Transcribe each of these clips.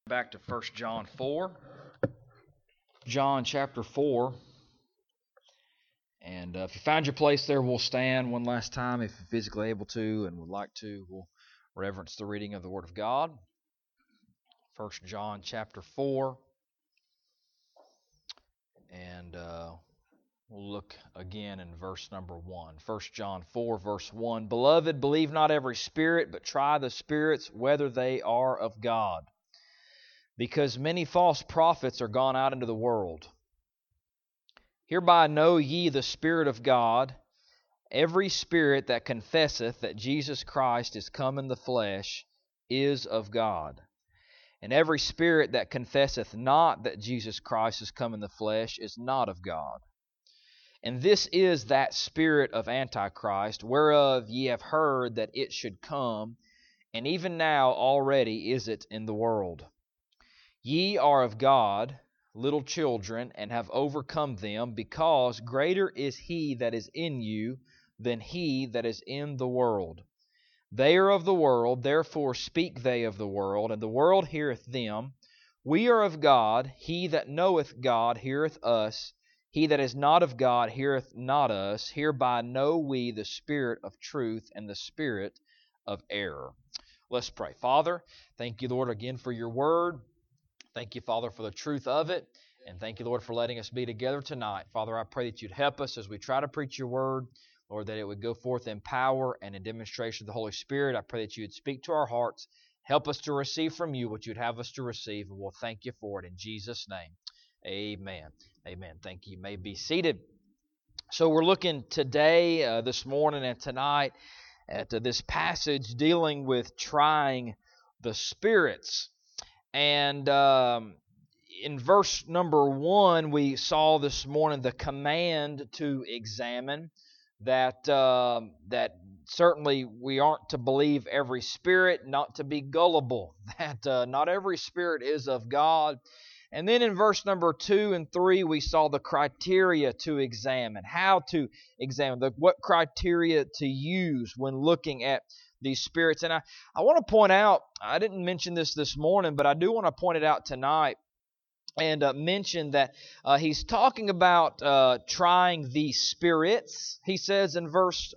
Back to 1 John 4. John chapter 4. And if you find your place there, we'll stand one last time if you're physically able to and would like to. We'll reverence the reading of the Word of God. 1 John chapter 4. And we'll look again in verse number 1. 1 John 4, verse 1. Beloved, believe not every spirit, but try the spirits whether they are of God. Because many false prophets are gone out into the world. Hereby know ye the Spirit of God. Every spirit that confesseth that Jesus Christ is come in the flesh is of God. And every spirit that confesseth not that Jesus Christ is come in the flesh is not of God. And this is that spirit of Antichrist, whereof ye have heard that it should come, and even now already is it in the world. Ye are of God, little children, and have overcome them, because greater is He that is in you than he that is in the world. They are of the world, therefore speak they of the world, and the world heareth them. We are of God, he that knoweth God heareth us. He that is not of God heareth not us. Hereby know we the spirit of truth and the spirit of error. Let's pray. Father, thank you, Lord, again for your word. Thank you, Father, for the truth of it. And thank you, Lord, for letting us be together tonight. Father, I pray that you'd help us as we try to preach your word. Lord, that it would go forth in power and in demonstration of the Holy Spirit. I pray that you would speak to our hearts. Help us to receive from you what you'd have us to receive. And we'll thank you for it in Jesus' name. Amen. Amen. Thank you. You may be seated. So we're looking today, this morning and tonight, at this passage dealing with trying the spirits. And in verse number 1, we saw this morning the command to examine that certainly we aren't to believe every spirit, not to be gullible, that not every spirit is of God. And then in verse number 2 and 3, we saw the criteria to examine, how to examine, what criteria to use when looking at these spirits. And I want to point out, I didn't mention this morning, but I do want to point it out tonight and mention that he's talking about trying the spirits. He says in verse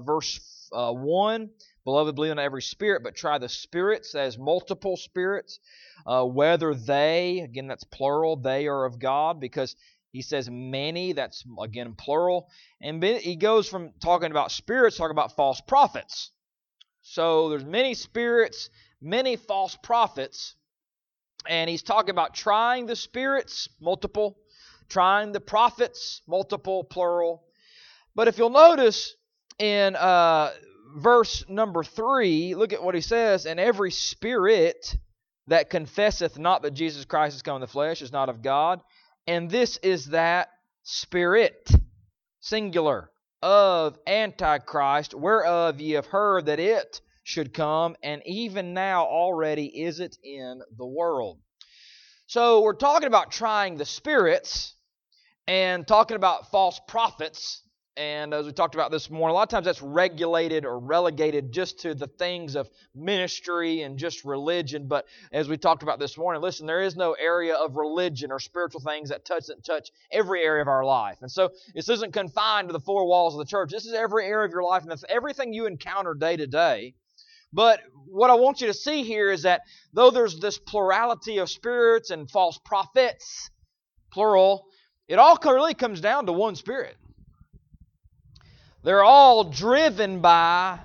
1, Beloved, believe in every spirit, but try the spirits as multiple spirits, whether they, again that's plural, they are of God, because he says many, that's again plural. And he goes from talking about spirits, talking about false prophets. So there's many spirits, many false prophets, and he's talking about trying the spirits, multiple, trying the prophets, multiple, plural. But if you'll notice in verse number 3, look at what he says, and every spirit that confesseth not that Jesus Christ is come in the flesh is not of God, and this is that spirit, singular, of Antichrist, whereof ye have heard that it should come, and even now already is it in the world. So we're talking about trying the spirits and talking about false prophets. And as we talked about this morning, a lot of times that's regulated or relegated just to the things of ministry and just religion. But as we talked about this morning, listen, there is no area of religion or spiritual things that touch every area of our life. And so this isn't confined to the four walls of the church. This is every area of your life, and that's everything you encounter day to day. But what I want you to see here is that though there's this plurality of spirits and false prophets, plural, it all really comes down to one spirit. They're all driven by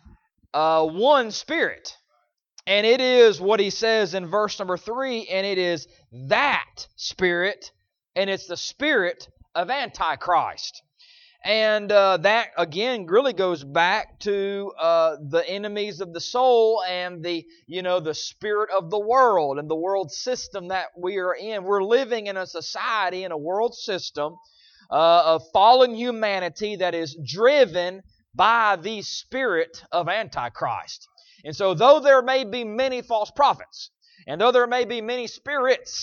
one spirit. And it is what he says in verse number 3, and it is that spirit, and it's the spirit of Antichrist. And that, again, really goes back to the enemies of the soul and the spirit of the world and the world system that we are in. We're living in a society, in a world system of fallen humanity that is driven by the spirit of Antichrist. And so though there may be many false prophets, and though there may be many spirits,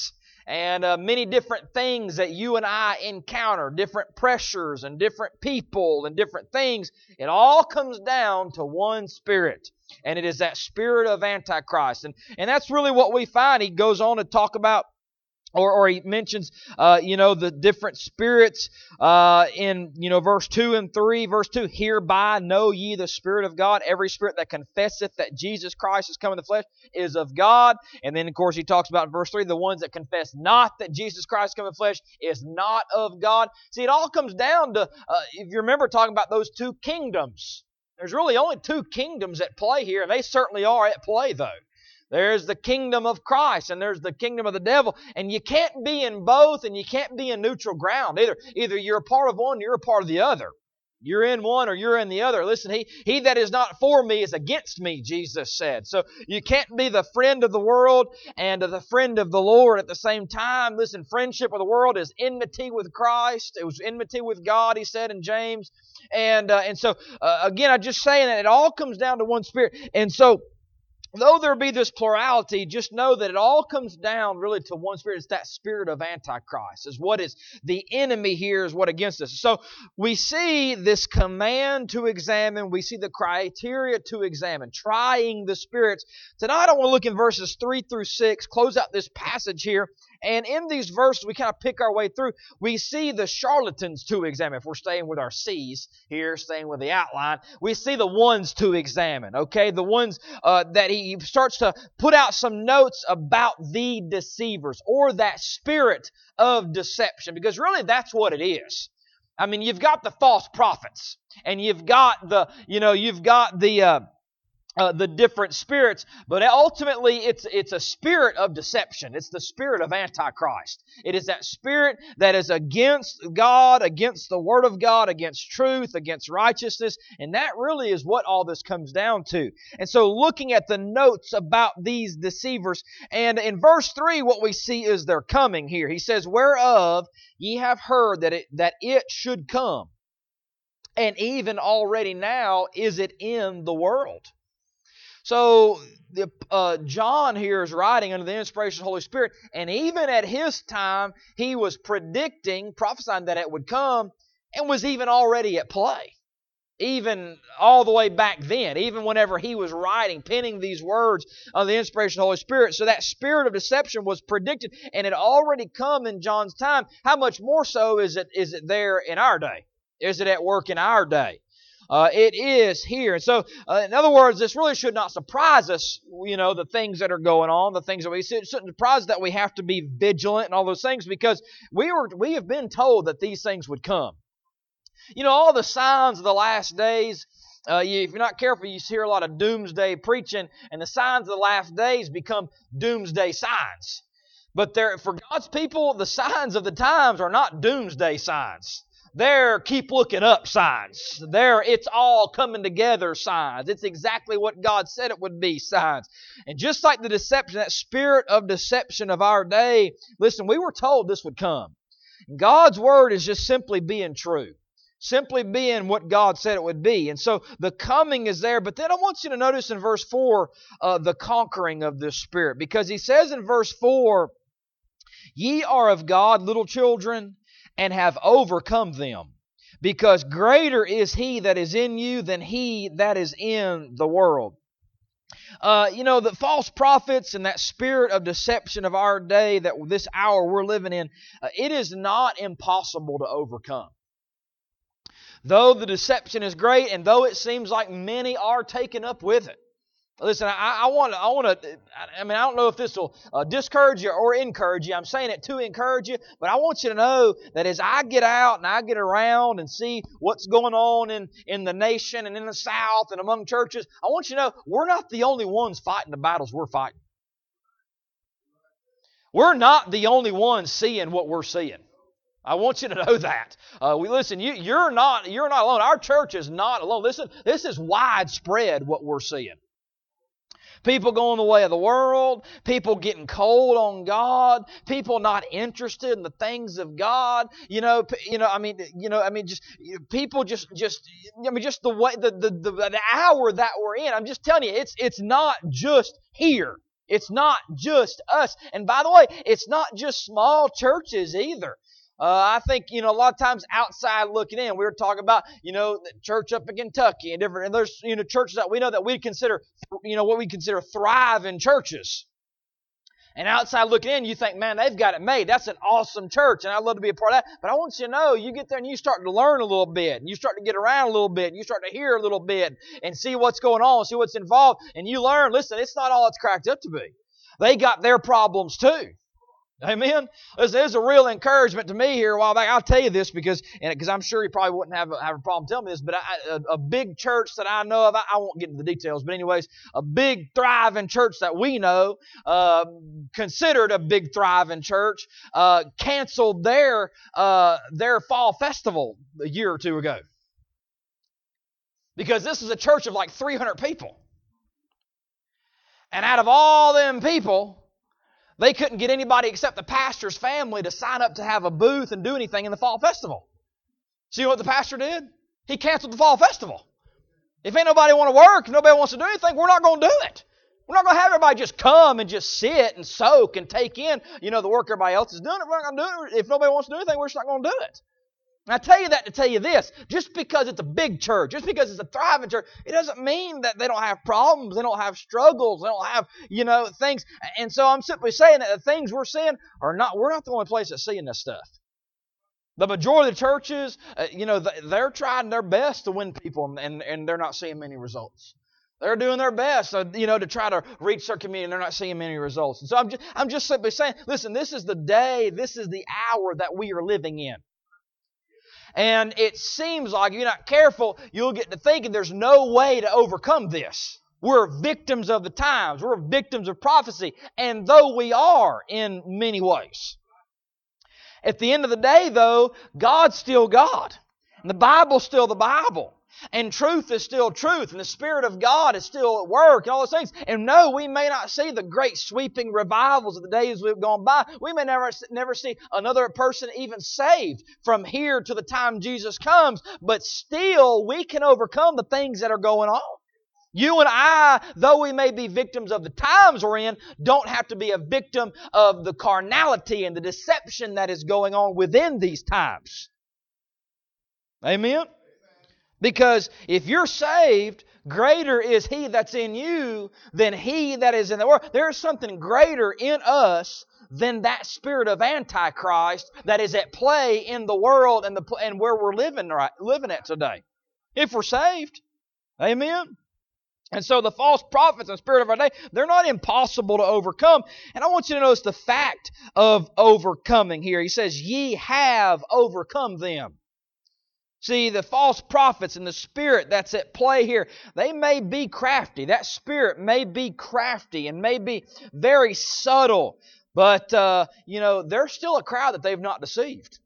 and many different things that you and I encounter, different pressures and different people and different things, it all comes down to one Spirit. And it is that spirit of Antichrist. And that's really what we find. He goes on to talk about, or he mentions, the different spirits in, verse 2 and 3. Verse 2, hereby know ye the Spirit of God. Every spirit that confesseth that Jesus Christ is come in the flesh is of God. And then, of course, he talks about in verse 3, the ones that confess not that Jesus Christ come in the flesh is not of God. See, it all comes down to, if you remember talking about those two kingdoms. There's really only two kingdoms at play here, and they certainly are at play, though. There's the kingdom of Christ, and there's the kingdom of the devil. And you can't be in both, and you can't be in neutral ground either. Either you're a part of one, or you're a part of the other. You're in one, or you're in the other. Listen, he that is not for me is against me, Jesus said. So you can't be the friend of the world and the friend of the Lord at the same time. Listen, friendship with the world is enmity with Christ. It was enmity with God, he said in James. And so, again, I'm just saying that it all comes down to one Spirit. And so, though there be this plurality, just know that it all comes down really to one Spirit. It's that spirit of Antichrist. Is what is the enemy here is what against us. So we see this command to examine. We see the criteria to examine, trying the spirits. Tonight I want to look in verses 3 through 6, close out this passage here. And in these verses, we kind of pick our way through. We see the charlatans to examine. If we're staying with our C's here, staying with the outline, we see the ones to examine, okay? The ones that he starts to put out some notes about the deceivers or that spirit of deception, because really that's what it is. I mean, you've got the false prophets, and you've got the different spirits, but ultimately it's a spirit of deception. It's the spirit of Antichrist. It is that spirit that is against God, against the Word of God, against truth, against righteousness, and that really is what all this comes down to. And so looking at the notes about these deceivers, and in verse 3 what we see is their coming here. He says, whereof ye have heard that it should come, and even already now is it in the world. So John here is writing under the inspiration of the Holy Spirit, and even at his time, he was predicting, prophesying that it would come, and was even already at play. Even all the way back then, even whenever he was writing, penning these words under the inspiration of the Holy Spirit. So that spirit of deception was predicted, and it already come in John's time. How much more so is it there in our day? Is it at work in our day? It is here. And so, in other words, this really should not surprise us, the things that are going on, the things that we see. It shouldn't surprise us that we have to be vigilant and all those things, because we have been told that these things would come. All the signs of the last days, if you're not careful, you hear a lot of doomsday preaching, and the signs of the last days become doomsday signs. But for God's people, the signs of the times are not doomsday signs. They're keep looking up signs. They're it's all coming together signs. It's exactly what God said it would be signs. And just like the deception, that spirit of deception of our day, listen, we were told this would come. God's Word is just simply being true. Simply being what God said it would be. And so the coming is there. But then I want you to notice in verse 4 the conquering of this spirit. Because he says in verse 4, ye are of God, little children, and have overcome them, because greater is He that is in you than he that is in the world. The false prophets and that spirit of deception of our day, that this hour we're living in, it is not impossible to overcome. Though the deception is great, and though it seems like many are taken up with it. Listen, I don't know if this will discourage you or encourage you. I'm saying it to encourage you, but I want you to know that as I get out and I get around and see what's going on in the nation and in the South and among churches, I want you to know we're not the only ones fighting the battles we're fighting. We're not the only ones seeing what we're seeing. I want you to know that. You're not alone. Our church is not alone. Listen, this is widespread what we're seeing. People going the way of the world, people getting cold on God, people not interested in the things of God. Just the way the hour that we're in. I'm just telling you, it's not just here. It's not just us. And by the way, it's not just small churches either. I think, a lot of times outside looking in, we were talking about, the church up in Kentucky and different, and there's, churches that we know that we consider, what we consider thriving churches. And outside looking in, you think, man, they've got it made. That's an awesome church, and I'd love to be a part of that. But I want you to know, you get there and you start to learn a little bit, and you start to get around a little bit, and you start to hear a little bit, and see what's going on, see what's involved, and you learn, listen, it's not all it's cracked up to be. They got their problems too. Amen? There's a real encouragement to me here a while back. I'll tell you this because I'm sure you probably wouldn't have a problem telling me this, but a big church that I know of, I won't get into the details, but anyways, a big thriving church that we know, considered a big thriving church, canceled their fall festival a year or two ago. Because this is a church of like 300 people. And out of all them people, they couldn't get anybody except the pastor's family to sign up to have a booth and do anything in the fall festival. See what the pastor did? He canceled the fall festival. If ain't nobody want to work, if nobody wants to do anything, we're not going to do it. We're not going to have everybody just come and just sit and soak and take in, the work everybody else is doing. We're not going to do it. If nobody wants to do anything, we're just not going to do it. And I tell you that to tell you this. Just because it's a big church, just because it's a thriving church, it doesn't mean that they don't have problems, they don't have struggles, they don't have, things. And so I'm simply saying that the things we're seeing we're not the only place that's seeing this stuff. The majority of the churches, they're trying their best to win people, and they're not seeing many results. They're doing their best, to try to reach their community, and they're not seeing many results. And so I'm just simply saying, listen, this is the day, this is the hour that we are living in. And it seems like if you're not careful, you'll get to thinking there's no way to overcome this. We're victims of the times. We're victims of prophecy. And though we are in many ways. At the end of the day, though, God's still God. And the Bible's still the Bible. And truth is still truth. And the Spirit of God is still at work and all those things. And no, we may not see the great sweeping revivals of the days we've gone by. We may never see another person even saved from here to the time Jesus comes. But still, we can overcome the things that are going on. You and I, though we may be victims of the times we're in, don't have to be a victim of the carnality and the deception that is going on within these times. Amen? Because if you're saved, greater is He that's in you than he that is in the world. There is something greater in us than that spirit of Antichrist that is at play in the world and where we're living at today. If we're saved. Amen? And so the false prophets and spirit of our day, they're not impossible to overcome. And I want you to notice the fact of overcoming here. He says, ye have overcome them. See, the false prophets and the spirit that's at play here, they may be crafty. That spirit may be crafty and may be very subtle. But, they're still a crowd that they've not deceived.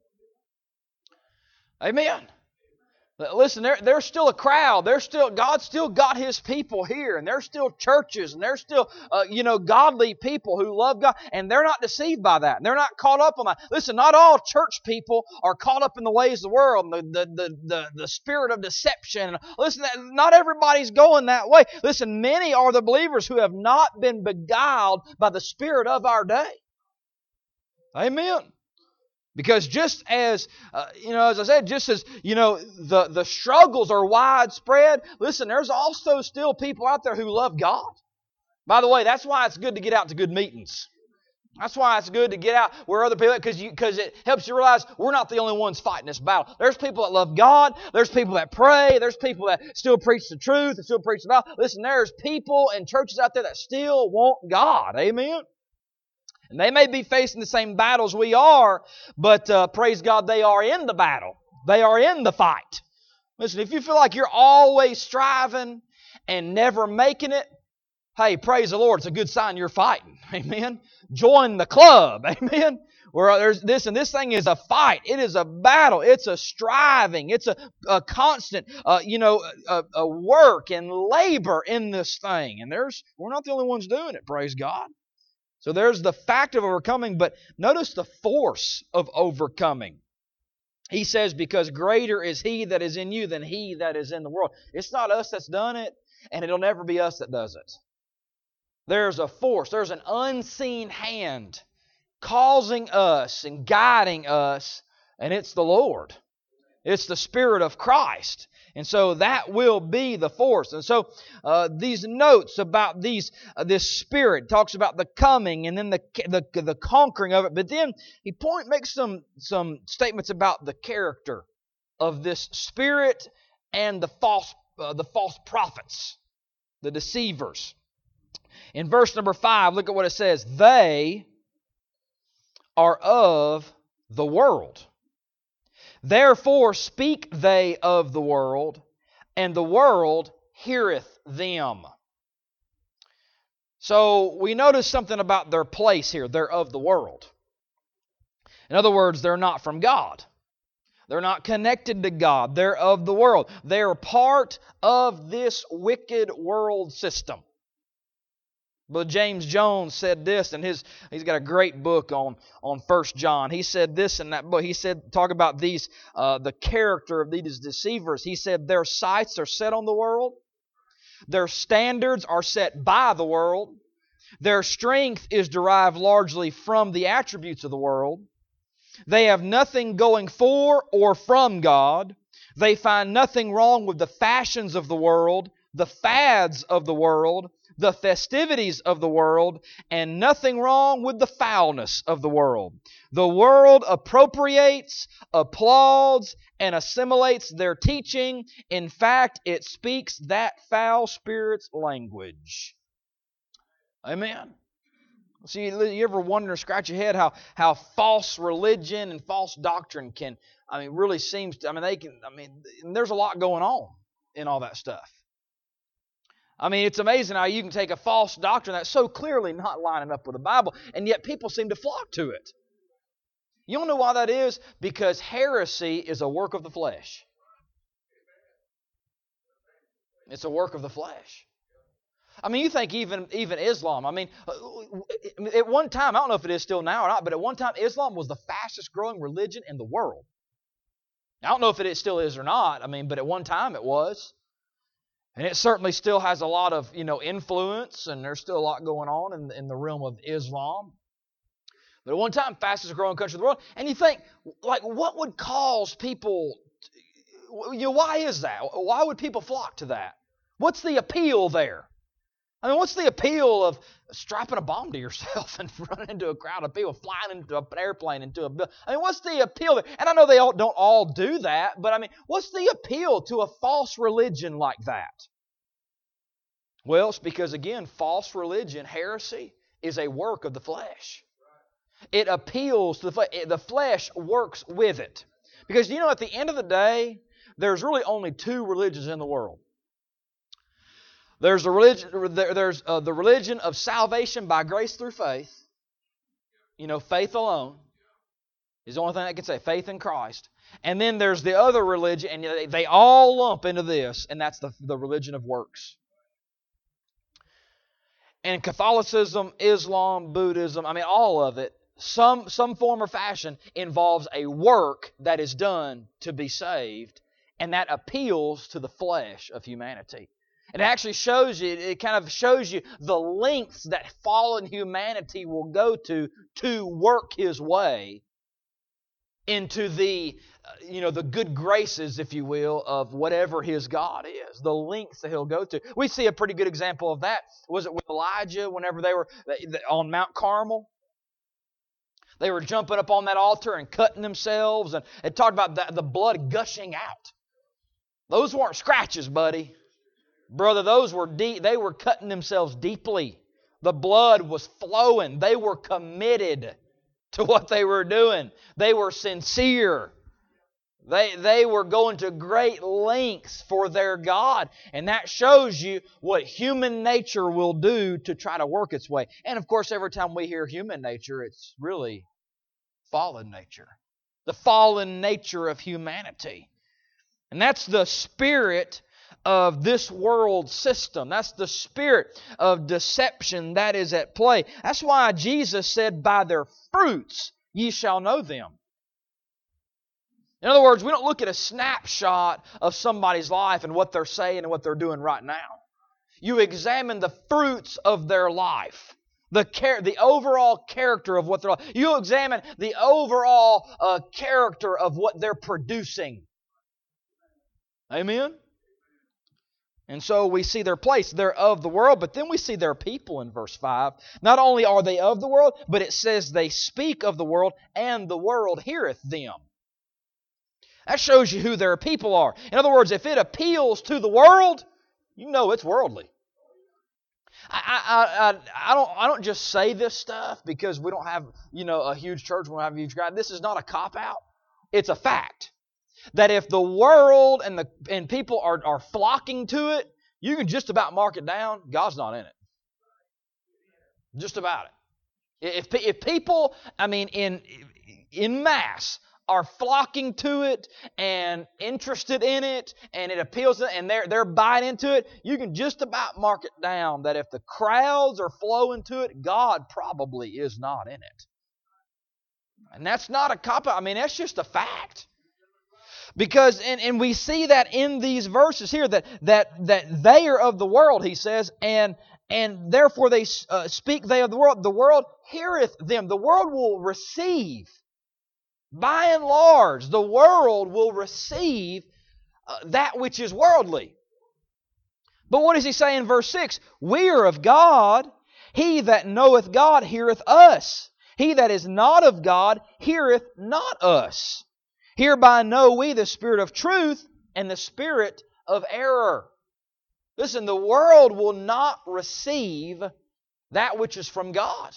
Amen. Listen, there's still a crowd. God's still got His people here, and there's still churches, and there's still, godly people who love God, and they're not deceived by that. And they're not caught up on that. Listen, not all church people are caught up in the ways of the world, and the spirit of deception. Listen, not everybody's going that way. Listen, many are the believers who have not been beguiled by the spirit of our day. Amen. Because just as, as I said, just as, the struggles are widespread, listen, there's also still people out there who love God. By the way, that's why it's good to get out to good meetings. That's why it's good to get out where other people, because it helps you realize we're not the only ones fighting this battle. There's people that love God. There's people that pray. There's people that still preach the truth and still preach the Bible. Listen, there's people and churches out there that still want God. Amen? And they may be facing the same battles we are, but praise God, they are in the battle. They are in the fight. Listen, if you feel like you're always striving and never making it, hey, praise the Lord, it's a good sign you're fighting. Amen? Join the club. Amen? Where there's this, and this thing is a fight. It is a battle. It's a striving. It's a constant, a work and labor in this thing. And we're not the only ones doing it, praise God. So there's the fact of overcoming, but notice the force of overcoming. He says, because greater is He that is in you than he that is in the world. It's not us that's done it, and it'll never be us that does it. There's a force, there's an unseen hand causing us and guiding us, and it's the Lord. It's the Spirit of Christ. And so that will be the force. And so these notes about this Spirit talks about the coming and then the conquering of it. But then he makes some statements about the character of this Spirit and the false prophets, the deceivers. In verse number 5, look at what it says. They are of the world. Therefore speak they of the world, and the world heareth them. So we notice something about their place here. They're of the world. In other words, they're not from God. They're not connected to God. They're of the world. They're part of this wicked world system. But James Jones said this, and he's got a great book on 1 John. He said this in that book. He said, talk about these, the character of these deceivers. He said, their sights are set on the world. Their standards are set by the world. Their strength is derived largely from the attributes of the world. They have nothing going for or from God. They find nothing wrong with the fashions of the world, the fads of the world, the festivities of the world, and nothing wrong with the foulness of the world. The world appropriates, applauds, and assimilates their teaching. In fact, it speaks that foul spirit's language. Amen. See, you ever wonder, scratch your head, how false religion and false doctrine can, really seems to, there's a lot going on in all that stuff. It's amazing how you can take a false doctrine that's so clearly not lining up with the Bible, and yet people seem to flock to it. You don't know why that is? Because heresy is a work of the flesh. It's a work of the flesh. You think even Islam, at one time, I don't know if it is still now or not, but at one time Islam was the fastest growing religion in the world. I don't know if it still is or not, but at one time it was. And it certainly still has a lot of, influence, and there's still a lot going on in the realm of Islam. But at one time, fastest growing country in the world. And you think, what would cause people, why is that? Why would people flock to that? What's the appeal there? What's the appeal of strapping a bomb to yourself and running into a crowd of people, flying into an airplane, into a building? What's the appeal there? And I know they don't all do that, but what's the appeal to a false religion like that? Well, it's because, again, false religion, heresy, is a work of the flesh. It appeals to the flesh. The flesh works with it. Because, at the end of the day, there's really only two religions in the world. There's the religion of salvation by grace through faith. Faith alone is the only thing I can say. Faith in Christ. And then there's the other religion, and they all lump into this, and that's the religion of works. And Catholicism, Islam, Buddhism, all of it, some form or fashion involves a work that is done to be saved, and that appeals to the flesh of humanity. It actually shows you, the lengths that fallen humanity will go to work his way into the good graces, if you will, of whatever his God is. The lengths that he'll go to. We see a pretty good example of that. Was it with Elijah whenever they were on Mount Carmel? They were jumping up on that altar and cutting themselves, and it talked about the blood gushing out. Those weren't scratches, buddy. Brother, those were deep. They were cutting themselves deeply. The blood was flowing. They were committed to what they were doing. They were sincere. They were going to great lengths for their God. And that shows you what human nature will do to try to work its way. And of course, every time we hear human nature, it's really fallen nature. The fallen nature of humanity. And that's the spirit of this world system. That's the spirit of deception that is at play. That's why Jesus said, by their fruits ye shall know them. In other words, we don't look at a snapshot of somebody's life and what they're saying and what they're doing right now. You examine the fruits of their life. The overall character of what they're like. You examine the overall character of what they're producing. Amen? And so we see their place. They're of the world, but then we see their people in verse 5. Not only are they of the world, but it says they speak of the world, and the world heareth them. That shows you who their people are. In other words, if it appeals to the world, you know it's worldly. I don't just say this stuff because we don't have, a huge church, we don't have a huge crowd. This is not a cop-out. It's a fact. That if the world and people are flocking to it, you can just about mark it down. God's not in it. Just about it. If people, in mass, are flocking to it and interested in it and it appeals to them and they're buying into it, you can just about mark it down that if the crowds are flowing to it, God probably is not in it. And that's not a cop-out. That's just a fact. Because, and we see that in these verses here, that they are of the world, he says, and therefore they speak they of the world. The world heareth them. The world will receive. By and large, the world will receive that which is worldly. But what does he say in verse 6? We are of God. He that knoweth God heareth us. He that is not of God heareth not us. Hereby know we the spirit of truth and the spirit of error. Listen, the world will not receive that which is from God.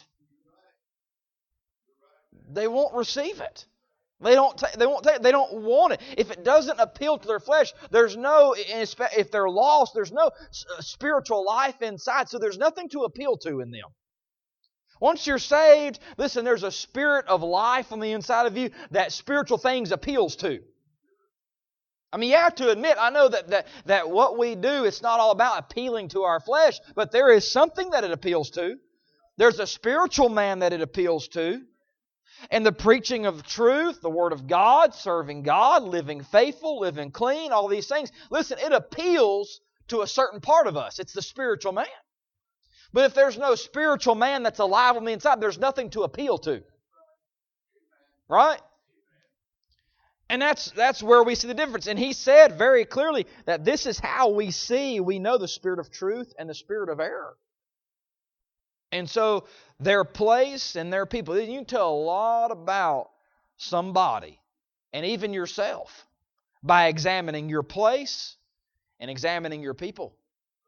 They won't receive it. They don't want it. If it doesn't appeal to their flesh, if they're lost, there's no spiritual life inside, so there's nothing to appeal to in them. Once you're saved, listen, there's a spirit of life on the inside of you that spiritual things appeals to. You have to admit, I know that what we do, it's not all about appealing to our flesh, but there is something that it appeals to. There's a spiritual man that it appeals to. And the preaching of truth, the Word of God, serving God, living faithful, living clean, all these things. Listen, it appeals to a certain part of us. It's the spiritual man. But if there's no spiritual man that's alive on the inside, there's nothing to appeal to. Right? And that's where we see the difference. And he said very clearly that this is how we know the spirit of truth and the spirit of error. And so their place and their people, you can tell a lot about somebody and even yourself by examining your place and examining your people.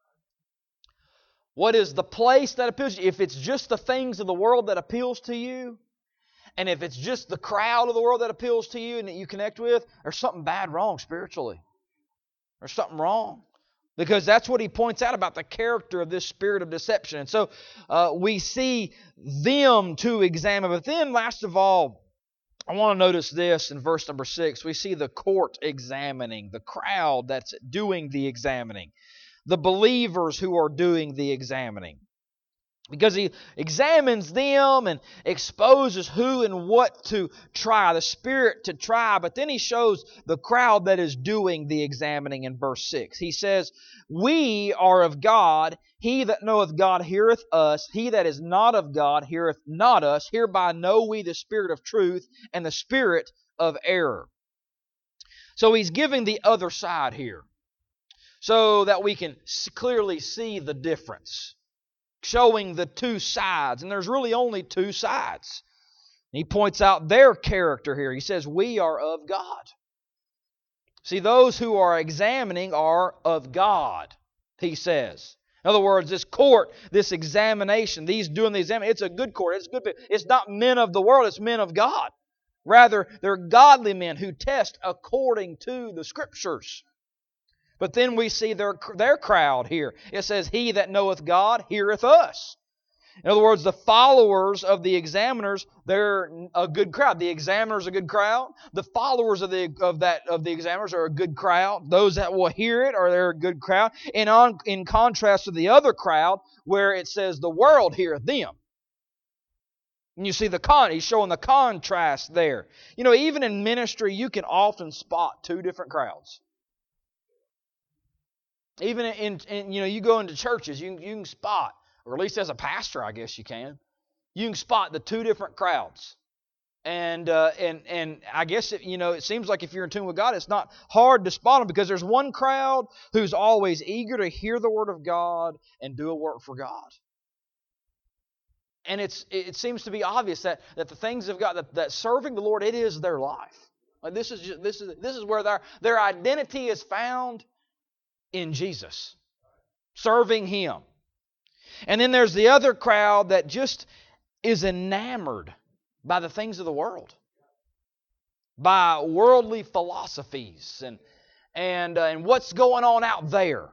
What is the place that appeals to you? If it's just the things of the world that appeals to you, and if it's just the crowd of the world that appeals to you and that you connect with, there's something bad wrong spiritually. There's something wrong. Because that's what he points out about the character of this spirit of deception. And so we see them to examine. But then, last of all, I want to notice this in verse number 6. We see the court examining, the crowd that's doing the examining, the believers who are doing the examining. Because he examines them and exposes who and what to try, the spirit to try. But then he shows the crowd that is doing the examining in verse 6. He says, we are of God. He that knoweth God heareth us. He that is not of God heareth not us. Hereby know we the spirit of truth and the spirit of error. So he's giving the other side here so that we can clearly see the difference. Showing the two sides. And there's really only two sides. He points out their character here. He says, we are of God. See, those who are examining are of God, he says. In other words, this court, this examination, these doing the examination, it's a good court. It's good. It's not men of the world, it's men of God. Rather, they're godly men who test according to the Scriptures. But then we see their crowd here. It says, he that knoweth God heareth us. In other words, the followers of the examiners, they're a good crowd. The examiners are a good crowd. The followers of the examiners are a good crowd. Those that will hear it they're a good crowd. And in contrast to the other crowd, where it says the world heareth them. And you see he's showing the contrast there. Even in ministry, you can often spot two different crowds. Even in you go into churches, you can spot, or at least as a pastor, I guess you can spot the two different crowds. And I guess it seems like if you're in tune with God, it's not hard to spot them, because there's one crowd who's always eager to hear the Word of God and do a work for God. And it seems to be obvious that the things of God, that serving the Lord, it is their life. Like this is where their identity is found in Jesus, serving Him. And then there's the other crowd that just is enamored by the things of the world, by worldly philosophies and what's going on out there.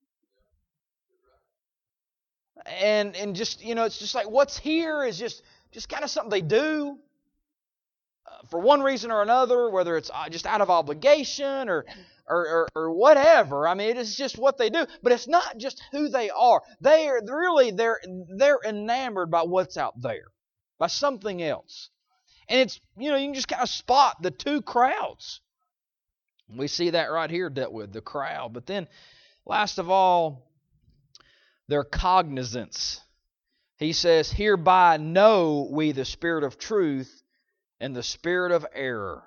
And just, it's just like what's here is just kind of something they do for one reason or another, whether it's just out of obligation or whatever. I mean, it is just what they do, but it's not just who they are. They're enamored by what's out there, by something else. And it's, you can just kind of spot the two crowds. We see that right here dealt with, the crowd. But then, last of all, their cognizance. He says, hereby know we the spirit of truth and the spirit of error.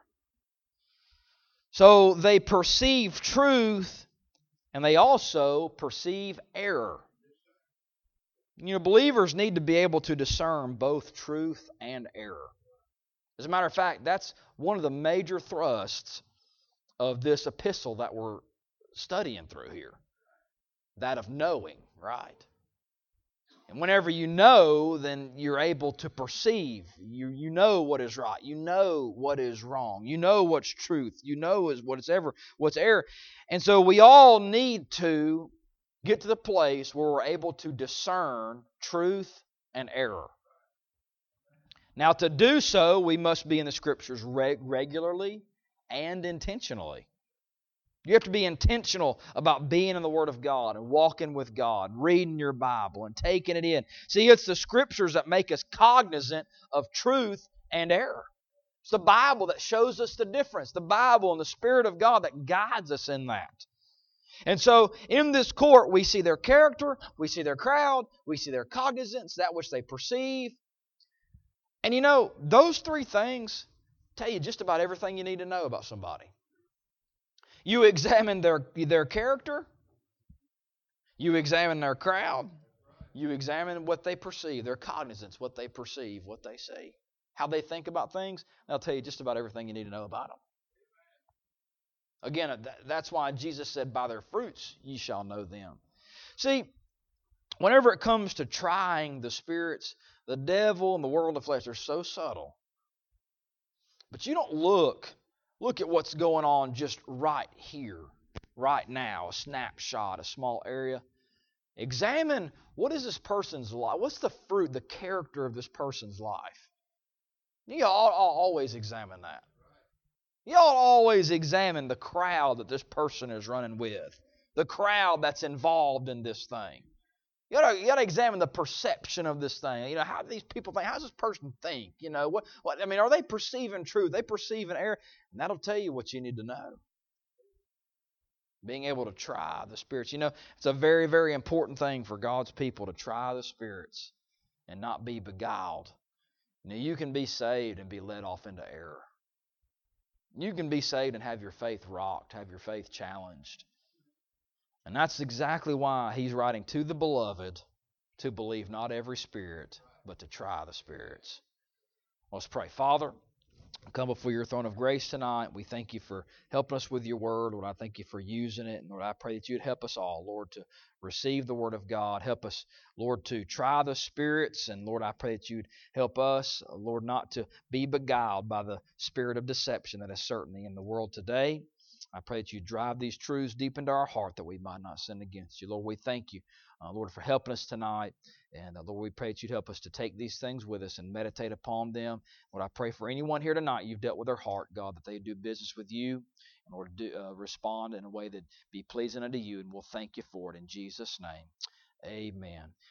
So they perceive truth and they also perceive error. Believers need to be able to discern both truth and error. As a matter of fact, that's one of the major thrusts of this epistle that we're studying through here. That of knowing, right? And whenever you know, then you're able to perceive. You know what is right. You know what is wrong. You know what's truth. You know what's error. And so we all need to get to the place where we're able to discern truth and error. Now, to do so, we must be in the Scriptures regularly and intentionally. You have to be intentional about being in the Word of God and walking with God, reading your Bible and taking it in. See, it's the Scriptures that make us cognizant of truth and error. It's the Bible that shows us the difference. The Bible and the Spirit of God that guides us in that. And so, in this court, we see their character, we see their crowd, we see their cognizance, that which they perceive. And those three things tell you just about everything you need to know about somebody. You examine their character, you examine their crowd, you examine what they perceive, their cognizance, what they perceive, what they see, how they think about things. They'll tell you just about everything you need to know about them. Again, that's why Jesus said, by their fruits ye shall know them. See, whenever it comes to trying the spirits, the devil and the world of flesh are so subtle. But you don't look at what's going on just right here, right now, a snapshot, a small area. Examine, what is this person's life? What's the fruit, the character of this person's life? You ought to always examine that. You ought to always examine the crowd that this person is running with, the crowd that's involved in this thing. You got to examine the perception of this thing. How do these people think? How does this person think? Are they perceiving truth? Are they perceiving error? And that'll tell you what you need to know. Being able to try the spirits. It's a very, very important thing for God's people to try the spirits and not be beguiled. You can be saved and be led off into error. You can be saved and have your faith rocked, have your faith challenged. And that's exactly why he's writing to the beloved to believe not every spirit, but to try the spirits. Let's pray. Father, I come before your throne of grace tonight. We thank you for helping us with your word. Lord, I thank you for using it. And Lord, I pray that you'd help us all, Lord, to receive the word of God. Help us, Lord, to try the spirits. And Lord, I pray that you'd help us, Lord, not to be beguiled by the spirit of deception that is certainly in the world today. I pray that you drive these truths deep into our heart that we might not sin against you. Lord, we thank you, Lord, for helping us tonight. And Lord, we pray that you'd help us to take these things with us and meditate upon them. Lord, I pray for anyone here tonight, you've dealt with their heart, God, that they do business with you and Lord, respond in a way that be pleasing unto you. And we'll thank you for it in Jesus' name. Amen.